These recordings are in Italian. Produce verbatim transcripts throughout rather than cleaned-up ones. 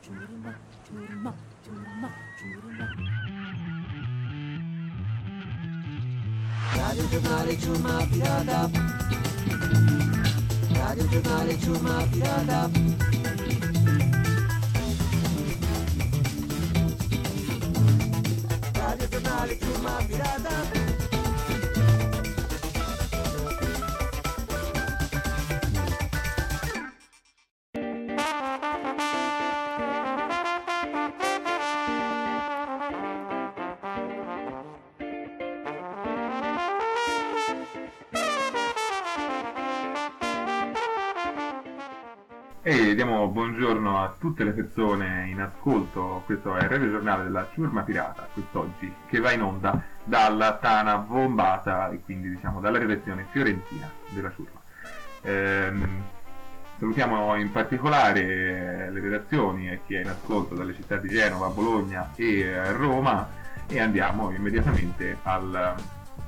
Radio Giornale Ciurma Pirata. Radio Giornale Ciurma Pirata. Radio Giornale Ciurma Pirata. E diamo buongiorno a tutte le persone in ascolto. Questo è il Radio Giornale della Ciurma Pirata, quest'oggi, che va in onda dalla Tana Bombata e quindi diciamo dalla redazione fiorentina della Ciurma. Ehm, salutiamo in particolare le redazioni e chi è in ascolto dalle città di Genova, Bologna e Roma, e andiamo immediatamente al,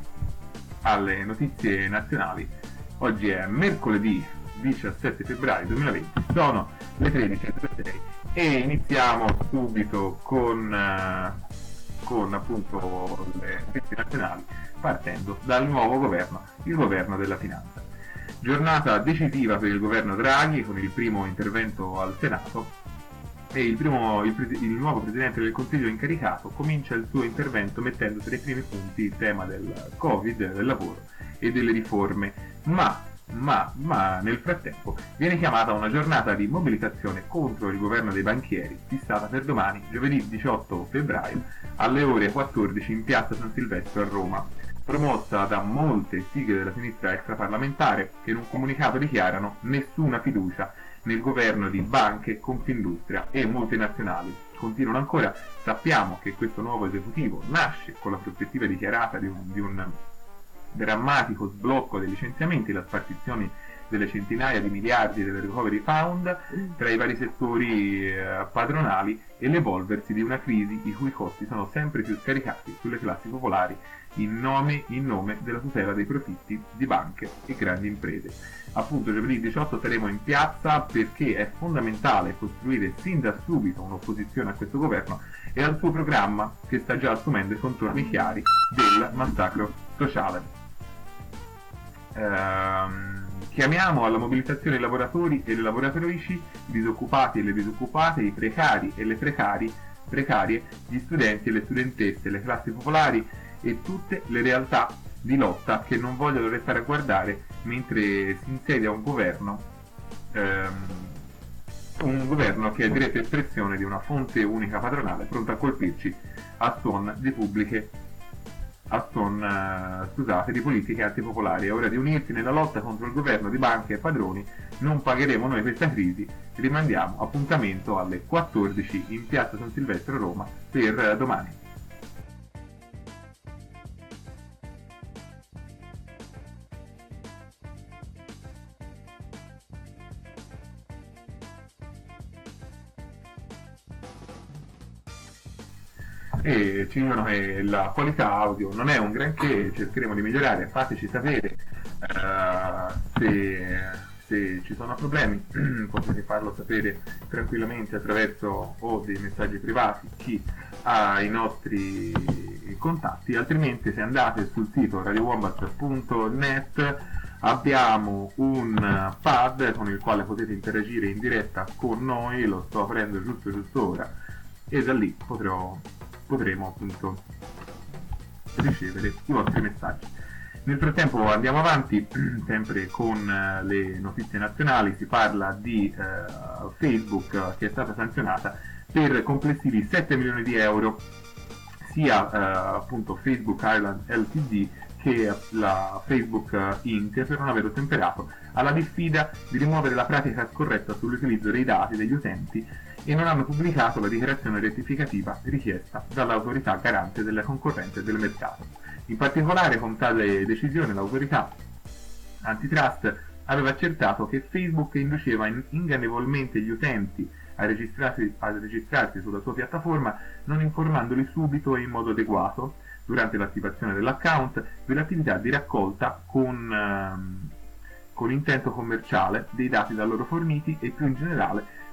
alle notizie nazionali. Oggi è mercoledì diciassette febbraio duemilaventi, sono le tredici e trentasei e iniziamo subito con, uh, con appunto le notizie nazionali, partendo dal nuovo governo, il governo della finanza. Giornata decisiva per il governo Draghi con il primo intervento al Senato e il, primo, il, il nuovo Presidente del Consiglio incaricato comincia il suo intervento mettendo tra i primi punti il tema del Covid, del lavoro e delle riforme, ma Ma, ma nel frattempo viene chiamata una giornata di mobilitazione contro il governo dei banchieri fissata per domani, giovedì diciotto febbraio, alle ore quattordici in piazza San Silvestro a Roma, promossa da molte sigle della sinistra extraparlamentare che in un comunicato dichiarano nessuna fiducia nel governo di banche, Confindustria e multinazionali. Continuano ancora: sappiamo che questo nuovo esecutivo nasce con la prospettiva dichiarata di un, di un drammatico sblocco dei licenziamenti, la spartizione delle centinaia di miliardi del recovery fund tra i vari settori eh, padronali e l'evolversi di una crisi i cui costi sono sempre più scaricati sulle classi popolari in nome, in nome della tutela dei profitti di banche e grandi imprese. Appunto giovedì diciotto saremo in piazza perché è fondamentale costruire sin da subito un'opposizione a questo governo e al suo programma che sta già assumendo i contorni chiari del massacro sociale. Ehm, chiamiamo alla mobilitazione i lavoratori e le lavoratrici, i disoccupati e le disoccupate, i precari e le precari, precarie, gli studenti e le studentesse, le classi popolari e tutte le realtà di lotta che non vogliono restare a guardare mentre si insedia un governo ehm, un governo che è diretta espressione di una fonte unica padronale pronta a colpirci a suon di pubbliche a suon, uh, scusate, di politiche antipopolari. È ora di unirsi nella lotta contro il governo di banche e padroni. Non pagheremo noi questa crisi. Rimandiamo appuntamento alle quattordici in piazza San Silvestro a Roma per uh, domani. E ci dicono che la qualità audio non è un granché, cercheremo di migliorare, fateci sapere uh, se, se ci sono problemi, potete farlo sapere tranquillamente attraverso o dei messaggi privati chi ha i nostri contatti, altrimenti se andate sul sito radio wombat punto net abbiamo un pad con il quale potete interagire in diretta con noi, lo sto aprendo giusto giusto ora e da lì potrò potremo appunto ricevere i vostri messaggi. Nel frattempo andiamo avanti sempre con le notizie nazionali. Si parla di uh, Facebook che è stata sanzionata per complessivi sette milioni di euro, sia uh, appunto Facebook Ireland Ltd che la Facebook Incorporated per non aver ottemperato alla diffida di rimuovere la pratica scorretta sull'utilizzo dei dati degli utenti e non hanno pubblicato la dichiarazione rettificativa richiesta dall'autorità garante della concorrenza e del mercato. In particolare, con tale decisione l'autorità antitrust aveva accertato che Facebook induceva ingannevolmente gli utenti a registrarsi, a registrarsi sulla sua piattaforma non informandoli subito e in modo adeguato durante l'attivazione dell'account dell'attività di raccolta con, ehm, con intento commerciale dei dati da loro forniti e più in generale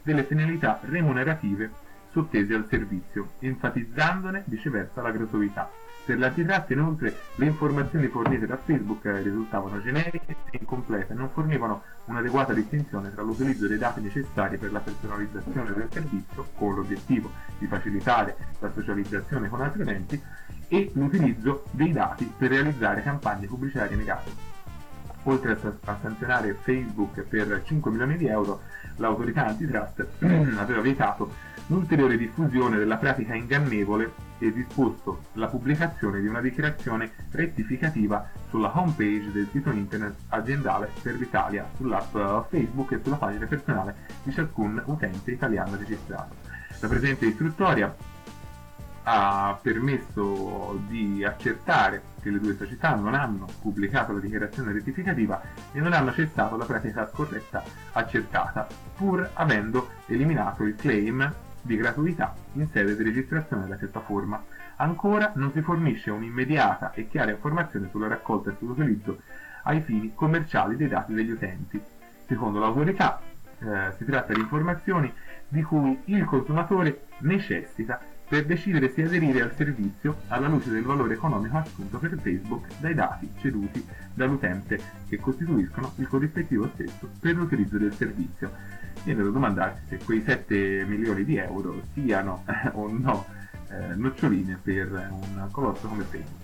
delle finalità remunerative sottese al servizio, enfatizzandone viceversa la gratuità. Per l'antitrust, inoltre, le informazioni fornite da Facebook risultavano generiche e incomplete e non fornivano un'adeguata distinzione tra l'utilizzo dei dati necessari per la personalizzazione del servizio, con l'obiettivo di facilitare la socializzazione con altri utenti, e l'utilizzo dei dati per realizzare campagne pubblicitarie negate. Oltre a sanzionare Facebook per cinque milioni di euro, l'autorità antitrust aveva vietato l'ulteriore diffusione della pratica ingannevole e disposto la pubblicazione di una dichiarazione rettificativa sulla homepage del sito internet aziendale per l'Italia, sull'app Facebook e sulla pagina personale di ciascun utente italiano registrato. La presente istruttoria ha permesso di accertare che le due società non hanno pubblicato la dichiarazione rettificativa e non hanno cessato la pratica scorretta accertata, pur avendo eliminato il claim di gratuità in sede di registrazione della piattaforma. Ancora non si fornisce un'immediata e chiara informazione sulla raccolta e sull'utilizzo ai fini commerciali dei dati degli utenti. Secondo l'autorità eh, si tratta di informazioni di cui il consumatore necessita per decidere se aderire al servizio alla luce del valore economico assunto per Facebook dai dati ceduti dall'utente, che costituiscono il corrispettivo stesso per l'utilizzo del servizio. Viene da domandarsi se quei sette milioni di euro siano eh, o no eh, noccioline per un colosso come Facebook.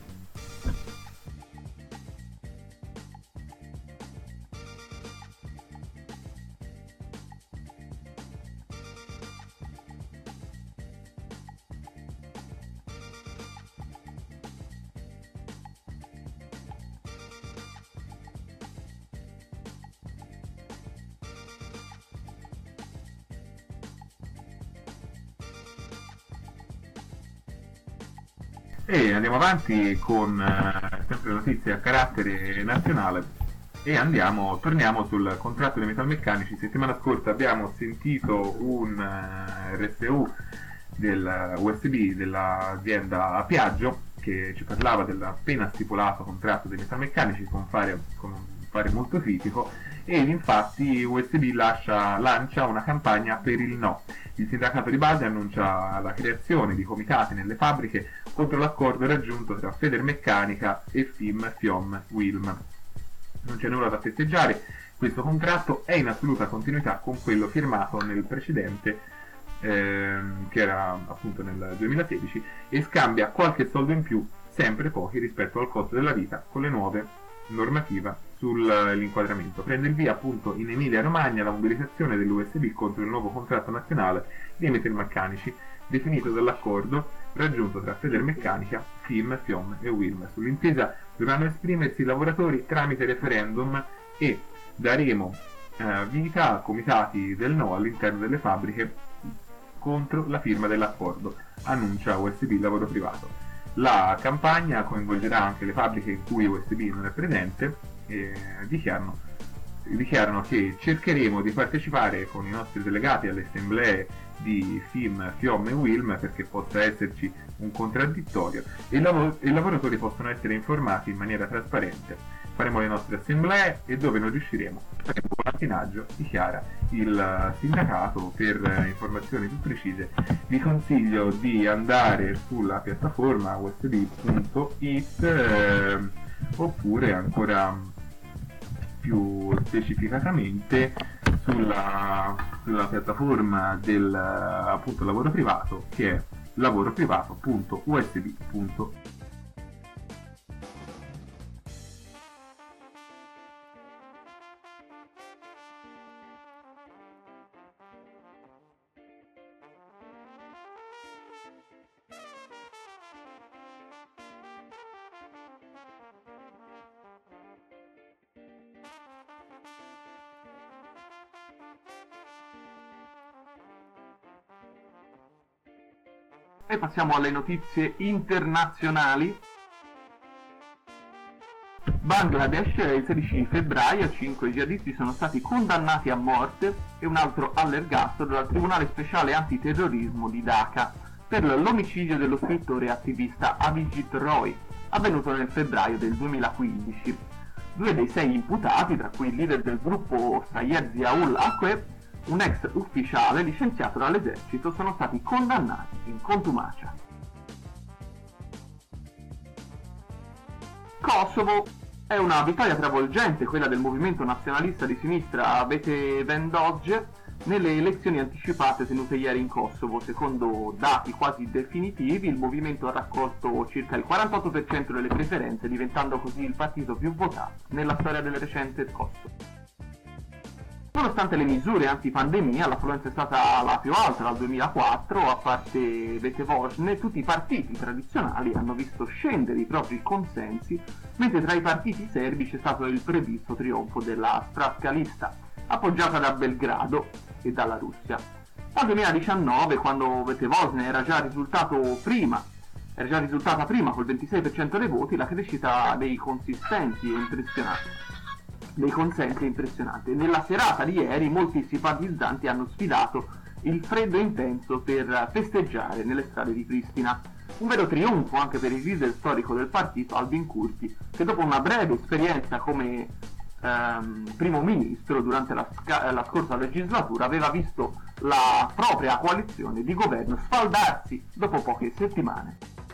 E andiamo avanti con eh, sempre notizie a carattere nazionale e andiamo, torniamo sul contratto dei metalmeccanici. Settimana scorsa abbiamo sentito un uh, R S U del U S B dell'azienda Piaggio che ci parlava dell'appena stipulato contratto dei metalmeccanici con fare, con un fare molto critico, ed infatti U S B lascia, lancia una campagna per il no. Il sindacato di base annuncia la creazione di comitati nelle fabbriche contro l'accordo raggiunto tra Federmeccanica e FIM, FIOM, WILM. Non c'è nulla da festeggiare, questo contratto è in assoluta continuità con quello firmato nel precedente, ehm, che era appunto nel duemilasedici, e scambia qualche soldo in più, sempre pochi rispetto al costo della vita, con le nuove normativa sull'inquadramento. Prende il via appunto in Emilia Romagna la mobilitazione dell'U S B contro il nuovo contratto nazionale dei metalmeccanici, definito dall'accordo raggiunto tra Federmeccanica, FIM, FIOM e WILM. Sull'intesa dovranno esprimersi i lavoratori tramite referendum e daremo eh, vita a comitati del no all'interno delle fabbriche contro la firma dell'accordo, annuncia U S B Lavoro Privato. La campagna coinvolgerà anche le fabbriche in cui U S B non è presente e dichiarano, dichiarano che cercheremo di partecipare con i nostri delegati alle assemblee di FIM, FIOM e WILM perché possa esserci un contraddittorio e i, lav- i lavoratori possono essere informati in maniera trasparente. Faremo le nostre assemblee e dove non riusciremo faremo un latinaggio, dichiara il sindacato. Per informazioni più precise vi consiglio di andare sulla piattaforma u s b punto i t eh, oppure ancora più specificatamente sulla, sulla piattaforma del appunto lavoro privato, che è lavoroprivato punto u s b punto i t. E passiamo alle notizie internazionali. Bangladesh, il sedici febbraio, cinque jihadisti sono stati condannati a morte e un altro all'ergastolo dal Tribunale Speciale Antiterrorismo di Dhaka per l'omicidio dello scrittore e attivista Avijit Roy, avvenuto nel febbraio del duemilaquindici. Due dei sei imputati, tra cui il leader del gruppo Syed Ziaul Haque, un ex ufficiale licenziato dall'esercito, sono stati condannati in contumacia. Kosovo. È una vittoria travolgente quella del movimento nazionalista di sinistra Bete Vendogge nelle elezioni anticipate tenute ieri in Kosovo. Secondo dati quasi definitivi, il movimento ha raccolto circa il quarantotto per cento delle preferenze, diventando così il partito più votato nella storia del recente Kosovo. Nonostante le misure antipandemia, l'affluenza è stata la più alta dal duemilaquattro, a parte Vetevosne, tutti i partiti tradizionali hanno visto scendere i propri consensi, mentre tra i partiti serbi c'è stato il previsto trionfo della Stranka Lista, appoggiata da Belgrado e dalla Russia. Dal duemiladiciannove, quando Vetevosne era già risultato prima, era già risultata prima col ventisei per cento dei voti, la crescita dei consistenti è impressionante. dei consensi è impressionante. Nella serata di ieri molti simpatizzanti hanno sfidato il freddo intenso per festeggiare nelle strade di Pristina. Un vero trionfo anche per il leader storico del partito, Albin Kurti, che dopo una breve esperienza come ehm, primo ministro durante la, sca- la scorsa legislatura aveva visto la propria coalizione di governo sfaldarsi dopo poche settimane.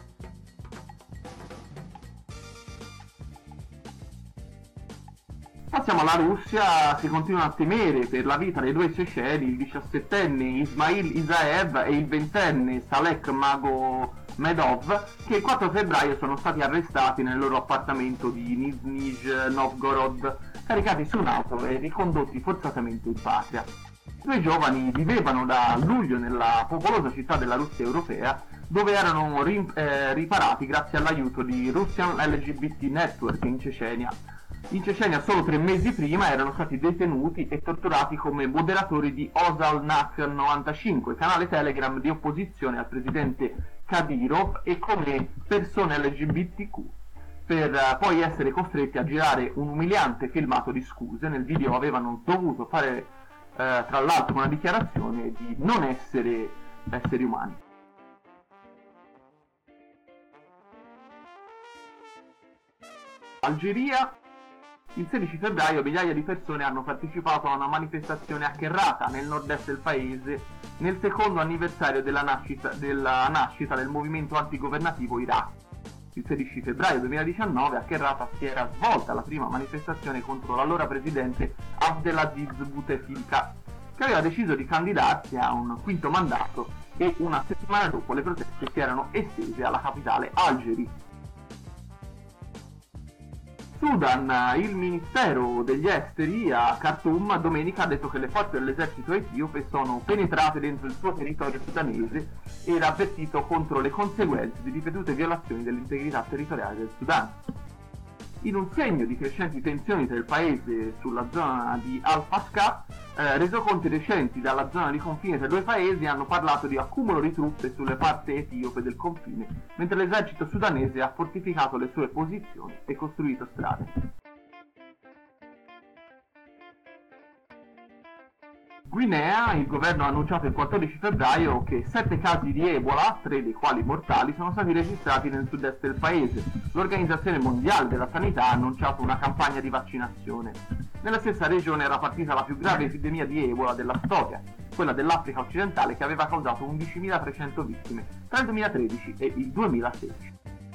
Passiamo alla Russia. Si continua a temere per la vita dei due cecedi, il diciassettenne Ismail Isaev e il ventenne Salek Magomedov, che il quattro febbraio sono stati arrestati nel loro appartamento di Nizhny Novgorod, caricati su un'auto e ricondotti forzatamente in patria. I due giovani vivevano da luglio nella popolosa città della Russia europea, dove erano rim- eh, riparati grazie all'aiuto di Russian L G B T Network in Cecenia. In Cecenia solo tre mesi prima erano stati detenuti e torturati come moderatori di Ozalnak novantacinque, canale Telegram di opposizione al presidente Kadyrov, e come persone L G B T Q, per uh, poi essere costretti a girare un umiliante filmato di scuse. Nel video avevano dovuto fare uh, tra l'altro una dichiarazione di non essere esseri umani. Algeria. Il sedici febbraio migliaia di persone hanno partecipato a una manifestazione hackerata nel nord-est del paese nel secondo anniversario della nascita, della nascita del movimento antigovernativo Iraq. Il sedici febbraio duemiladiciannove a Herat si era svolta la prima manifestazione contro l'allora presidente Abdelaziz Bouteflika, che aveva deciso di candidarsi a un quinto mandato, e una settimana dopo le proteste si erano estese alla capitale Algeri. Sudan. Il ministero degli esteri a Khartoum domenica ha detto che le forze dell'esercito etiope sono penetrate dentro il suo territorio sudanese e era avvertito contro le conseguenze di ripetute violazioni dell'integrità territoriale del Sudan. In un segno di crescenti tensioni tra il paese sulla zona di Al-Fashqa, eh, resoconti recenti dalla zona di confine tra i due paesi hanno parlato di accumulo di truppe sulle parti etiope del confine, mentre l'esercito sudanese ha fortificato le sue posizioni e costruito strade. Guinea. Il governo ha annunciato il quattordici febbraio che sette casi di Ebola, tre dei quali mortali, sono stati registrati nel sud-est del paese. L'Organizzazione Mondiale della Sanità ha annunciato una campagna di vaccinazione. Nella stessa regione era partita la più grave epidemia di Ebola della storia, quella dell'Africa occidentale, che aveva causato undicimilatrecento vittime tra il duemilatredici e il duemilasedici.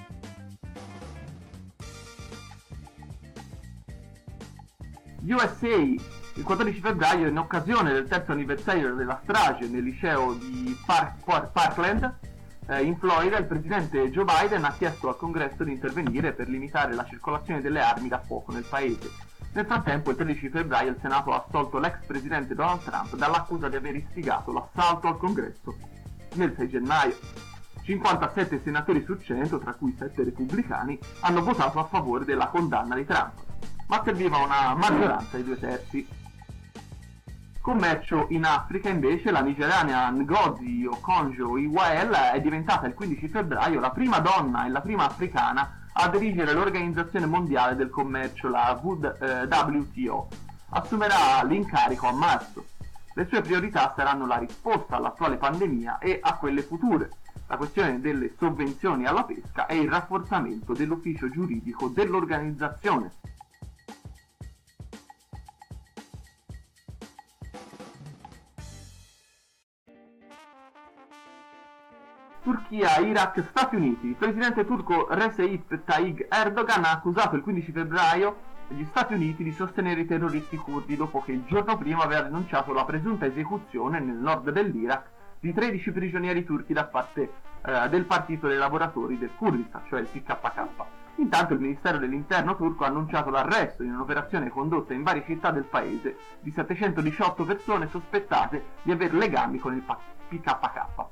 U S A. Il quattordici febbraio, in occasione del terzo anniversario della strage nel liceo di Park, Park, Parkland, eh, in Florida, il presidente Joe Biden ha chiesto al Congresso di intervenire per limitare la circolazione delle armi da fuoco nel paese. Nel frattempo, il tredici febbraio, il Senato ha assolto l'ex presidente Donald Trump dall'accusa di aver istigato l'assalto al Congresso nel sei gennaio. cinquantasette senatori su cento, tra cui sette repubblicani, hanno votato a favore della condanna di Trump, ma serviva una maggioranza di due terzi. Commercio in Africa, invece, la nigeriana Ngozi Okonjo-Iweala è diventata il quindici febbraio la prima donna e la prima africana a dirigere l'Organizzazione Mondiale del Commercio, la W T O. Assumerà l'incarico a marzo. Le sue priorità saranno la risposta all'attuale pandemia e a quelle future, la questione delle sovvenzioni alla pesca e il rafforzamento dell'ufficio giuridico dell'organizzazione. Turchia, Iraq, Stati Uniti. Il presidente turco Recep Tayyip Erdogan ha accusato il quindici febbraio gli Stati Uniti di sostenere i terroristi curdi dopo che il giorno prima aveva denunciato la presunta esecuzione nel nord dell'Iraq di tredici prigionieri turchi da parte eh, del partito dei lavoratori del Kurdistan, cioè il P K K. Intanto il Ministero dell'Interno turco ha annunciato l'arresto in un'operazione condotta in varie città del paese di settecentodiciotto persone sospettate di avere legami con il P K K.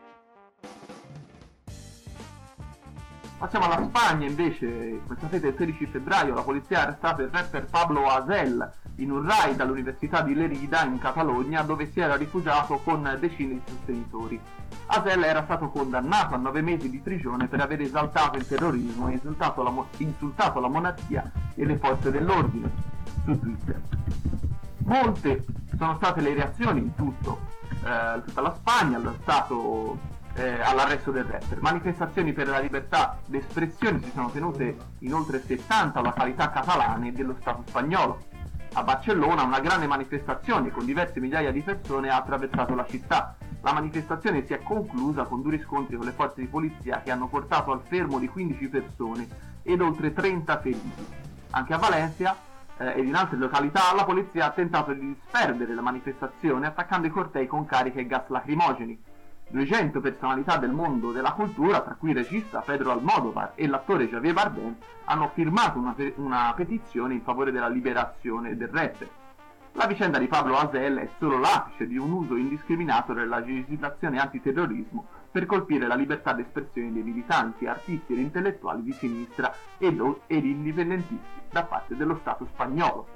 Passiamo alla Spagna invece. Come sapete, il sedici febbraio la polizia ha arrestato il rapper Pablo Hasél in un raid all'Università di Lerida in Catalogna, dove si era rifugiato con decine di sostenitori. Hasél era stato condannato a nove mesi di prigione per aver esaltato il terrorismo e insultato la, mo- insultato la monarchia e le forze dell'ordine su Twitter. Molte sono state le reazioni in tutto, eh, tutta la Spagna allo stato Eh, all'arresto del rapper. Manifestazioni per la libertà d'espressione si sono tenute in oltre settanta località catalane dello Stato spagnolo. A Barcellona una grande manifestazione con diverse migliaia di persone ha attraversato la città. La manifestazione si è conclusa con duri scontri con le forze di polizia che hanno portato al fermo di quindici persone ed oltre trenta feriti. Anche a Valencia eh, ed in altre località la polizia ha tentato di disperdere la manifestazione attaccando i cortei con cariche e gas lacrimogeni. duecento personalità del mondo della cultura, tra cui il regista Pedro Almodóvar e l'attore Javier Bardem, hanno firmato una, pe- una petizione in favore della liberazione del rapper. La vicenda di Pablo Hasél è solo l'apice di un uso indiscriminato della legislazione antiterrorismo per colpire la libertà d'espressione dei militanti, artisti ed intellettuali di sinistra ed, ed indipendentisti da parte dello Stato spagnolo.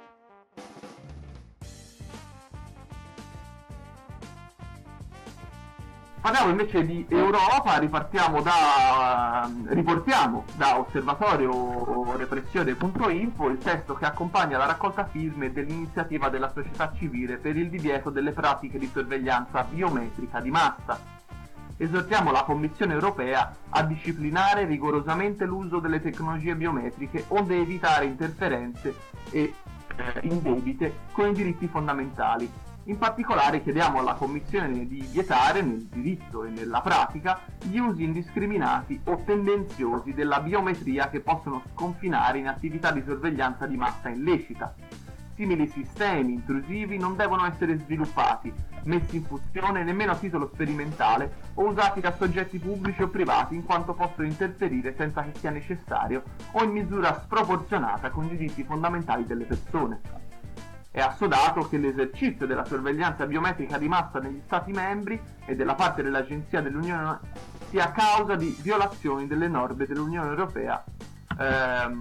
Parliamo invece di Europa, ripartiamo da, riportiamo da osservatorio repressione punto info il testo che accompagna la raccolta firme dell'iniziativa della società civile per il divieto delle pratiche di sorveglianza biometrica di massa. Esortiamo la Commissione europea a disciplinare rigorosamente l'uso delle tecnologie biometriche onde evitare interferenze e eh, indebite con i diritti fondamentali. In particolare chiediamo alla Commissione di vietare nel diritto e nella pratica gli usi indiscriminati o tendenziosi della biometria che possono sconfinare in attività di sorveglianza di massa illecita. Simili sistemi intrusivi non devono essere sviluppati, messi in funzione nemmeno a titolo sperimentale o usati da soggetti pubblici o privati in quanto possono interferire senza che sia necessario o in misura sproporzionata con i diritti fondamentali delle persone. È assodato che l'esercizio della sorveglianza biometrica di massa negli Stati membri e della parte dell'Agenzia dell'Unione sia causa di violazioni delle norme dell'Unione Europea ehm,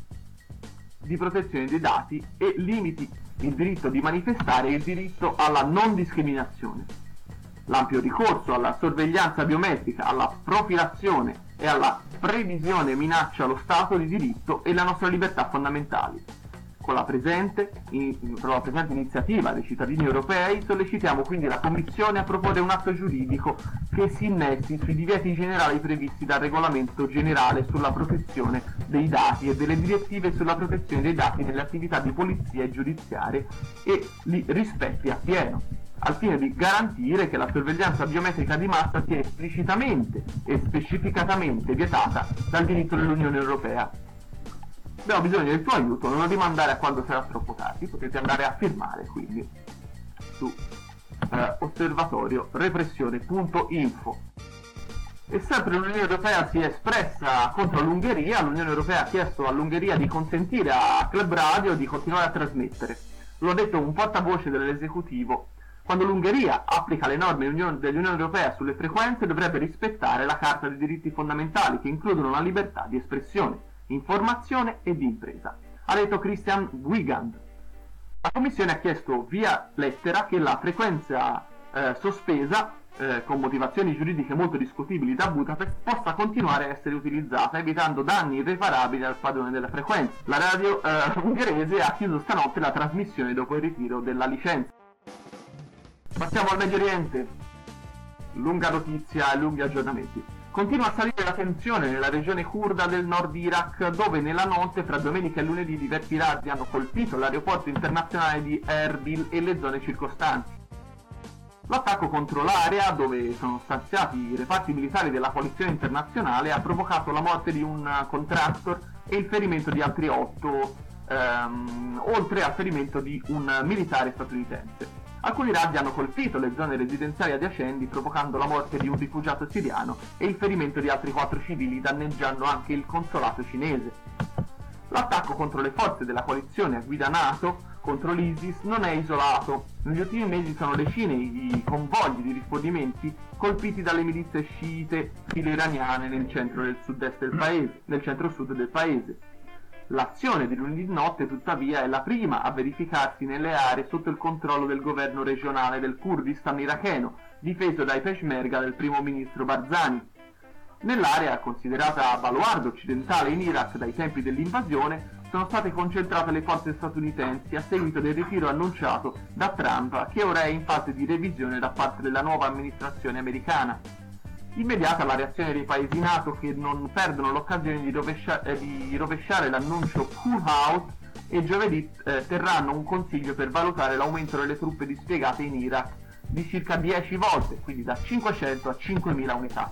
di protezione dei dati e limiti il diritto di manifestare e il diritto alla non discriminazione. L'ampio ricorso alla sorveglianza biometrica, alla profilazione e alla previsione minaccia lo Stato di diritto e la nostra libertà fondamentali. Con la, presente, in, con la presente iniziativa dei cittadini europei sollecitiamo quindi la Commissione a proporre un atto giuridico che si innesti sui divieti generali previsti dal regolamento generale sulla protezione dei dati e delle direttive sulla protezione dei dati nelle attività di polizia e giudiziarie e li rispetti appieno, al fine di garantire che la sorveglianza biometrica di massa sia esplicitamente e specificatamente vietata dal diritto dell'Unione Europea. Abbiamo bisogno del tuo aiuto, non rimandare a quando sarà troppo tardi, potete andare a firmare quindi su eh, osservatorio repressione punto info. E sempre l'Unione Europea si è espressa contro l'Ungheria. L'Unione Europea ha chiesto all'Ungheria di consentire a Club Radio di continuare a trasmettere. Lo ha detto un portavoce dell'esecutivo. Quando l'Ungheria applica le norme dell'Unione Europea sulle frequenze dovrebbe rispettare la Carta dei diritti fondamentali che includono la libertà di espressione, informazione e di impresa, ha detto Christian Wiegand. La Commissione ha chiesto via lettera che la frequenza eh, sospesa, eh, con motivazioni giuridiche molto discutibili da Budapest, possa continuare a essere utilizzata, evitando danni irreparabili al padrone della frequenza. La radio eh, ungherese ha chiuso stanotte la trasmissione dopo il ritiro della licenza. Passiamo al Medio Oriente. Lunga notizia e lunghi aggiornamenti. Continua a salire la tensione nella regione curda del nord Iraq, dove nella notte fra domenica e lunedì diversi razzi hanno colpito l'aeroporto internazionale di Erbil e le zone circostanti. L'attacco contro l'area dove sono stanziati i reparti militari della coalizione internazionale ha provocato la morte di un contractor e il ferimento di altri otto, ehm, oltre al ferimento di un militare statunitense. Alcuni razzi hanno colpito le zone residenziali adiacenti, provocando la morte di un rifugiato siriano e il ferimento di altri quattro civili, danneggiando anche il consolato cinese. L'attacco contro le forze della coalizione a guida NATO contro l'ISIS non è isolato. Negli ultimi mesi sono decine i convogli di rifornimenti colpiti dalle milizie sciite filo-iraniane nel centro del sud-est del paese, nel centro-sud del paese. L'azione di lunedì notte, tuttavia, è la prima a verificarsi nelle aree sotto il controllo del governo regionale del Kurdistan iracheno, difeso dai Peshmerga del primo ministro Barzani. Nell'area, considerata baluardo occidentale in Iraq dai tempi dell'invasione, sono state concentrate le forze statunitensi a seguito del ritiro annunciato da Trump, che ora è in fase di revisione da parte della nuova amministrazione americana. Immediata la reazione dei paesi NATO, che non perdono l'occasione di, rovescia- eh, di rovesciare l'annuncio pull out, e giovedì eh, terranno un consiglio per valutare l'aumento delle truppe dispiegate in Iraq di circa dieci volte, quindi da cinquecento a cinquemila unità.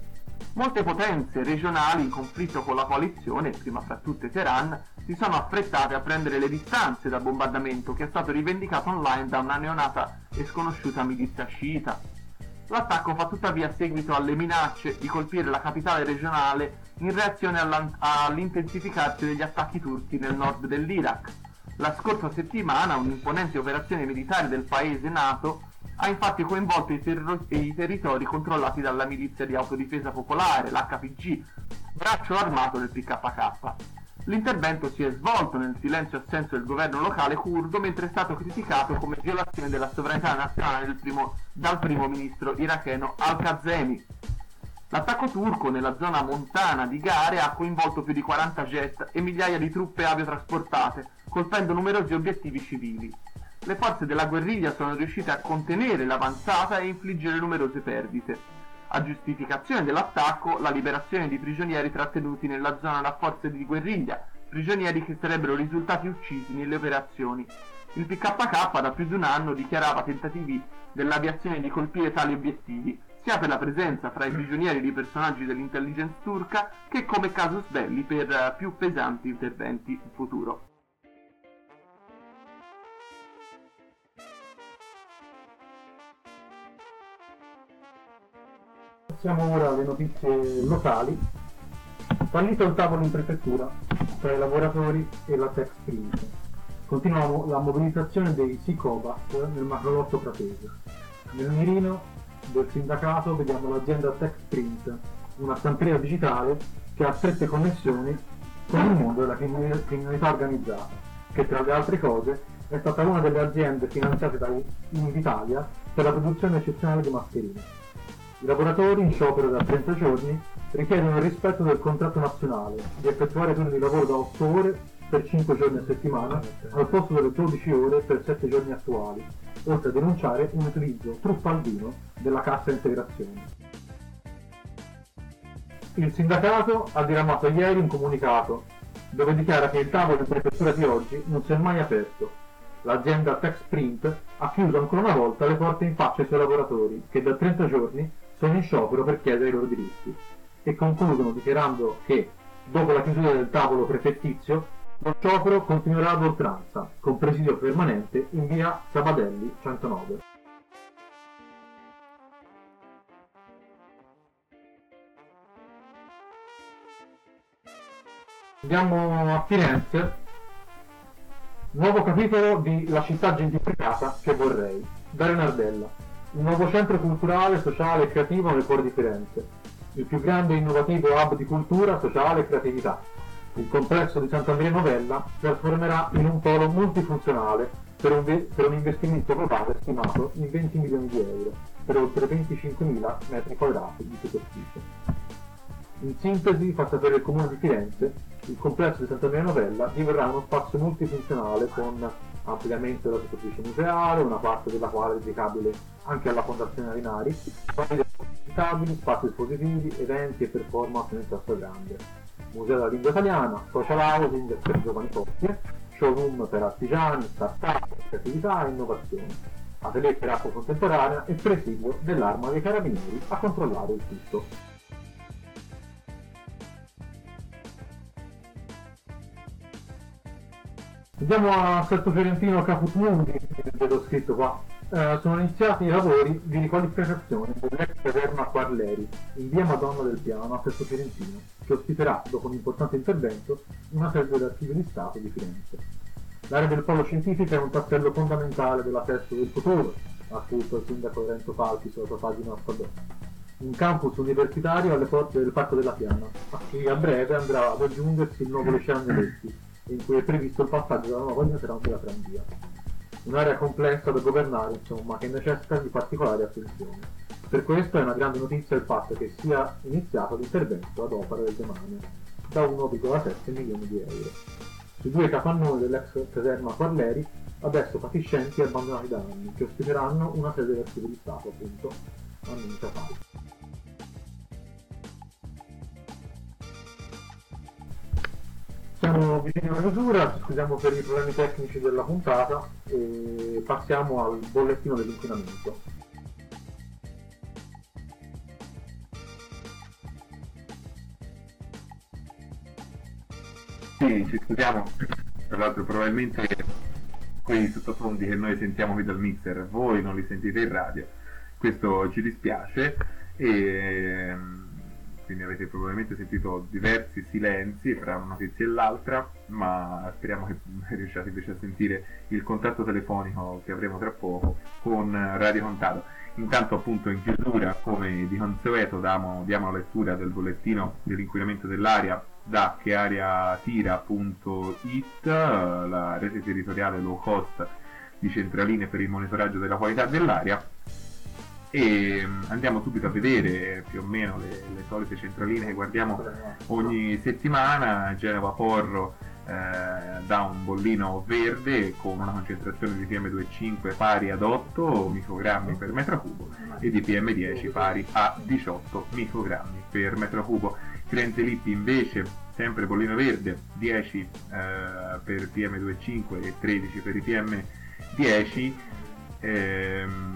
Molte potenze regionali in conflitto con la coalizione, prima fra tutte Teheran, si sono affrettate a prendere le distanze dal bombardamento che è stato rivendicato online da una neonata e sconosciuta milizia sciita. L'attacco fa tuttavia seguito alle minacce di colpire la capitale regionale in reazione all'intensificarsi degli attacchi turchi nel nord dell'Iraq. La scorsa settimana un'imponente operazione militare del paese NATO ha infatti coinvolto i, terro- i territori controllati dalla milizia di autodifesa popolare, l'H P G, braccio armato del P K K. L'intervento si è svolto nel silenzio assenso del governo locale curdo, mentre è stato criticato come violazione della sovranità nazionale del primo, dal primo ministro iracheno Al-Kazemi. L'attacco turco nella zona montana di Gare ha coinvolto più di quaranta jet e migliaia di truppe aviotrasportate, colpendo numerosi obiettivi civili. Le forze della guerriglia sono riuscite a contenere l'avanzata e infliggere numerose perdite. A giustificazione dell'attacco, la liberazione di prigionieri trattenuti nella zona da forze di guerriglia, prigionieri che sarebbero risultati uccisi nelle operazioni. Il P K K da più di un anno dichiarava tentativi dell'aviazione di colpire tali obiettivi, sia per la presenza fra i prigionieri di personaggi dell'intelligence turca che come casus belli per più pesanti interventi in futuro. Passiamo ora alle notizie locali. Fallito il tavolo in prefettura tra i lavoratori e la Texprint. Continua la mobilitazione dei Sicobat nel macrolotto pratese. Nel mirino del sindacato vediamo l'azienda Texprint, una stamperia digitale che ha strette connessioni con il mondo della criminalità organizzata, che tra le altre cose è stata una delle aziende finanziate da Invitalia per la produzione eccezionale di mascherine. I lavoratori in sciopero da trenta giorni richiedono il rispetto del contratto nazionale, di effettuare turni di lavoro da otto ore per cinque giorni a settimana al posto delle dodici ore per sette giorni attuali, oltre a denunciare un utilizzo truffaldino della cassa integrazione. Il sindacato ha diramato ieri un comunicato dove dichiara che il tavolo di prefettura di oggi non si è mai aperto. L'azienda Texprint ha chiuso ancora una volta le porte in faccia ai suoi lavoratori, che da trenta giorni sono in sciopero per chiedere i loro diritti, e concludono dichiarando che, dopo la chiusura del tavolo prefettizio, lo sciopero continuerà ad oltranza, con presidio permanente in via Sabadelli centonove. Andiamo a Firenze. Nuovo capitolo di La città gentrificata che vorrei. Dario Nardella. Un nuovo centro culturale, sociale e creativo nel cuore di Firenze. Il più grande e innovativo hub di cultura, sociale e creatività. Il complesso di Santa Maria Novella trasformerà in un polo multifunzionale per un, ve- per un investimento globale stimato in venti milioni di euro, per oltre venticinquemila metri quadrati di superficie. In sintesi, fa sapere il Comune di Firenze, il complesso di Santa Maria Novella diverrà uno spazio multifunzionale con ampliamento della superficie museale, una parte della quale è dedicabile anche alla Fondazione Arinari, famiglie visitabili, spazi espositivi, eventi e performance nel Teatro Grande, museo della lingua italiana, social housing per giovani coppie, showroom per artigiani, start-up, creatività e innovazione. a vedere per acqua contemporanea e presidio dell'arma dei carabinieri a controllare il tutto. Andiamo a Sesto Fiorentino Caput Mundi, vedo scritto qua. Eh, sono iniziati i lavori di riqualificazione dell'ex caserma Quarleri in via Madonna del Piano a Sesto Fiorentino, che ospiterà, dopo un importante intervento, una sede dell'Archivio di Stato di Firenze. L'area del polo scientifico è un tassello fondamentale della Sesto del futuro, ha scritto il sindaco Lorenzo Falchi sulla sua pagina Facebook. Un campus universitario alle porte del Parco della Piana, a cui a breve andrà ad aggiungersi il nuovo Liceo Agnelletti, in cui è previsto il passaggio dalla nuova linea della tranvia. Un'area complessa da governare, insomma, che necessita di particolare attenzione. Per questo è una grande notizia il fatto che sia iniziato l'intervento ad opera del demanio, da uno virgola sette milioni di euro. I due capannoni dell'ex caserma Quarleri, adesso fatiscenti e abbandonati da anni, che ospiteranno una sede dell'Archivio di Stato, appunto, annuncia Falchi. Siamo vicini alla chiusura, scusiamo per i problemi tecnici della puntata e passiamo al bollettino dell'inquinamento. Sì, ci scusiamo, tra l'altro probabilmente quei sottofondi che noi sentiamo qui dal mixer, voi non li sentite in radio, questo ci dispiace e quindi avete probabilmente sentito diversi silenzi fra una notizia e l'altra, ma speriamo che riusciate invece a sentire il contatto telefonico che avremo tra poco con Radio Contado. Intanto appunto in chiusura, come di consueto, diamo, diamo la lettura del bollettino dell'inquinamento dell'aria da cheariatira punto it, la rete territoriale low cost di centraline per il monitoraggio della qualità dell'aria. E andiamo subito a vedere più o meno le, le solite centraline che guardiamo ogni settimana. Genova Porro eh, dà un bollino verde con una concentrazione di P M due virgola cinque pari ad otto microgrammi per metro cubo e di P M dieci pari a diciotto microgrammi per metro cubo. Firenze Lippi invece, sempre bollino verde, dieci eh, per P M due virgola cinque e tredici per i P M dieci, ehm,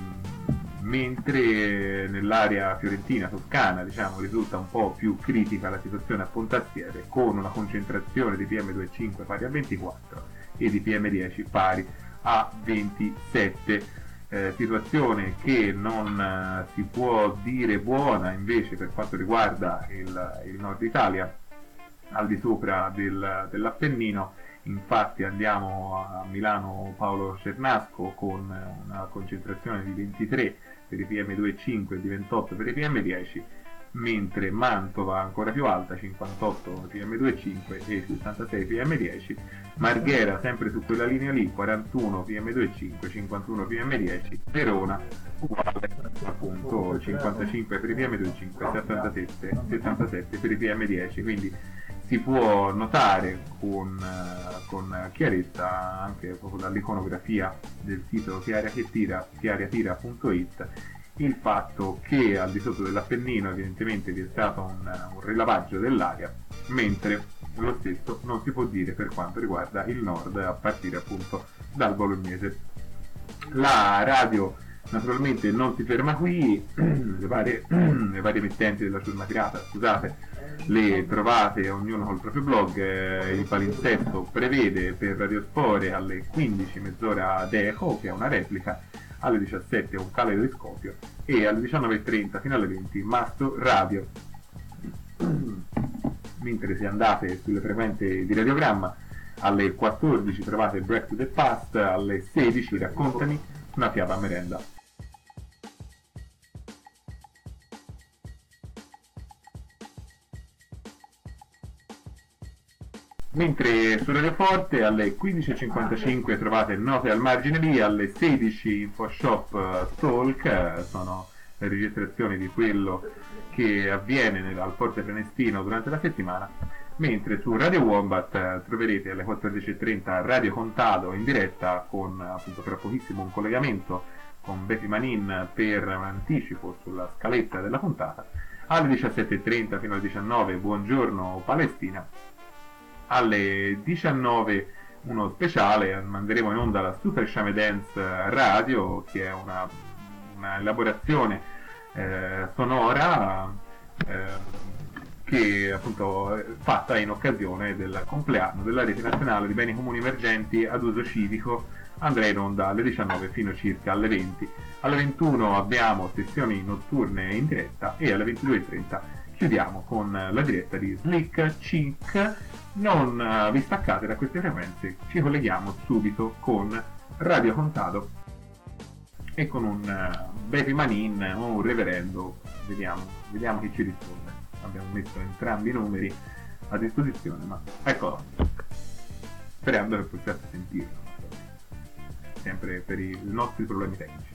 mentre nell'area fiorentina, toscana, diciamo, risulta un po' più critica la situazione a Pontassieve, con una concentrazione di P M due virgola cinque pari a ventiquattro e di P M dieci pari a ventisette. Eh, situazione che non eh, si può dire buona invece per quanto riguarda il, il nord Italia, al di sopra del, dell'Appennino. Infatti andiamo a Milano Paolo Cernasco con una concentrazione di ventitré per i P M due virgola cinque e di ventotto per i P M dieci, mentre Mantova ancora più alta, cinquantotto P M due virgola cinque e sessantasei P M dieci, Marghera sempre su quella linea lì, quarantuno P M due virgola cinque, cinquantuno P M dieci, Verona uguale appunto cinquantacinque per i P M due virgola cinque, settantasette, settantasette per i P M dieci, quindi si può notare con, con chiarezza anche proprio dall'iconografia del sito cheariatira punto it il fatto che al di sotto dell'Appennino evidentemente vi è stato un, un rilavaggio dell'aria, mentre lo stesso non si può dire per quanto riguarda il nord a partire appunto dal Bolognese. La radio naturalmente non si ferma qui, le varie, le varie emittenti della Ciurma Pirata, scusate, le trovate ognuno col proprio blog. Eh, il palinsesto prevede per Radiospore alle quindici mezz'ora Deco, che è una replica, alle diciassette un caleidoscopio e alle diciannove e trenta fino alle venti Mastro Radio. Mentre se andate sulle frequenze di radiogramma, alle quattordici trovate Break to the Past, alle sedici Raccontami una fiaba a merenda. Mentre su Radio Forte alle quindici e cinquantacinque trovate Note al margine lì, alle sedici InfoShop Talk, sono le registrazioni di quello che avviene nel, al Forte Prenestino durante la settimana, mentre su Radio Wombat troverete alle quattordici e trenta Radio Contado in diretta con appunto tra pochissimo un collegamento con Betty Manin per un anticipo sulla scaletta della puntata, alle diciassette e trenta fino alle diciannove Buongiorno Palestina, alle diciannove uno speciale, manderemo in onda la Super Sciame Dance Radio, che è una, una elaborazione eh, sonora eh, che appunto è fatta in occasione del compleanno della Rete Nazionale di Beni Comuni Emergenti ad uso civico. Andrà in onda alle diciannove fino circa alle venti. Alle ventuno abbiamo sessioni notturne in diretta e alle ventidue e trenta chiudiamo con la diretta di Slick Chick. Non uh, vi staccate da queste frequenze, ci colleghiamo subito con Radio Contado e con un uh, Baby Manin o un reverendo. Vediamo, vediamo chi ci risponde. Abbiamo messo entrambi i numeri a disposizione, ma eccolo, sperando che possiate sentirlo, sempre per i nostri problemi tecnici.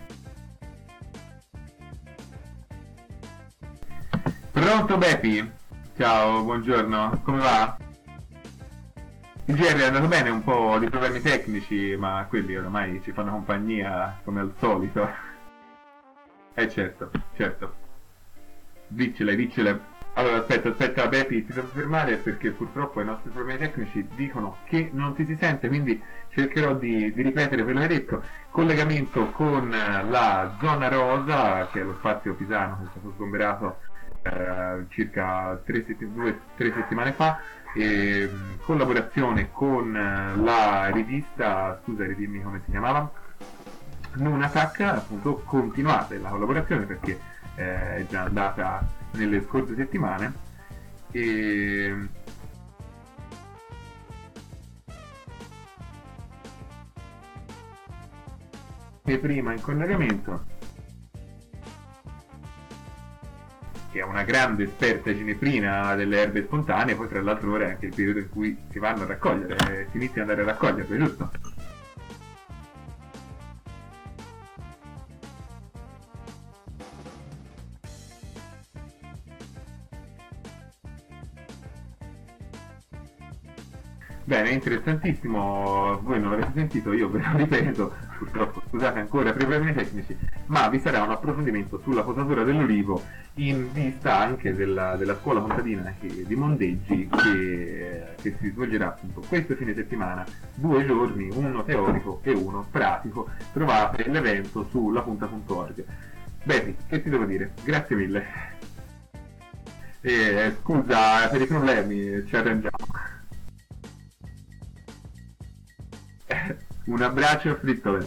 Pronto Bepi? Ciao, buongiorno, come va? Il G R è andato bene, un po' di problemi tecnici, ma quelli ormai ci fanno compagnia come al solito. Eh certo, certo. Diccele, diccele. Allora aspetta, aspetta Bepi, ti devo fermare perché purtroppo i nostri problemi tecnici dicono che non ti si sente, quindi cercherò di, di ripetere quello che hai detto. Collegamento con la zona rosa, che è lo spazio pisano che è stato sgomberato eh, circa tre, setti- due, tre settimane fa, e collaborazione con la rivista, scusa ridimmi come si chiamava, Nunatak. Appunto continuate la collaborazione perché eh, è già andata nelle scorse settimane e e prima in collegamento, che è una grande esperta gineprina delle erbe spontanee. Poi tra l'altro ora è anche il periodo in cui si vanno a raccogliere, si inizia ad andare a raccoglierle, giusto? Bene, interessantissimo, voi non l'avete sentito, io ve lo ripeto, purtroppo scusate ancora per i problemi tecnici, ma vi sarà un approfondimento sulla potatura dell'olivo in vista anche della, della scuola contadina di Mondeggi che, che si svolgerà appunto questo fine settimana, due giorni, uno teorico e uno pratico. Trovate l'evento su lapunta punto org. Bene, che ti devo dire? Grazie mille. E, scusa per i problemi, ci arrangiamo. Un abbraccio a Frittole.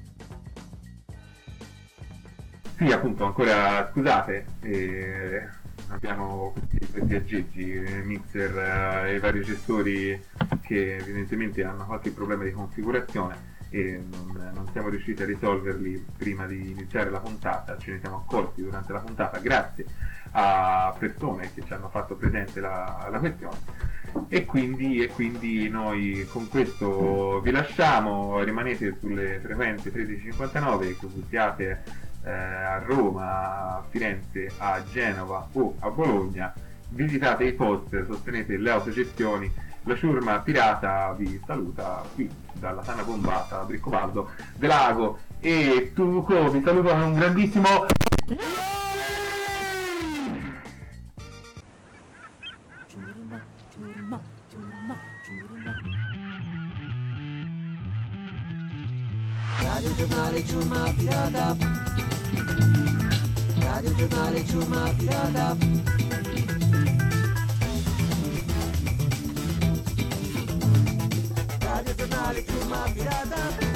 Sì, appunto, ancora scusate, eh, abbiamo questi, questi aggeggi, mixer eh, e vari gestori che evidentemente hanno qualche problema di configurazione e non, non siamo riusciti a risolverli prima di iniziare la puntata. Ce ne siamo accorti durante la puntata grazie a persone che ci hanno fatto presente la, la questione. E quindi, e quindi noi con questo vi lasciamo, rimanete sulle frequenze tredici cinquantanove, che siate eh, a Roma, a Firenze, a Genova o a Bologna, visitate i post, sostenete le autogestioni. La ciurma pirata vi saluta qui dalla Tana Bombata a Briccobaldo dell'Ago, e Tuco vi saluto con un grandissimo Radio Giornale Ciurma Pirata. Radio Giornale Ciurma Pirata. Radio Giornale Ciurma Pirata.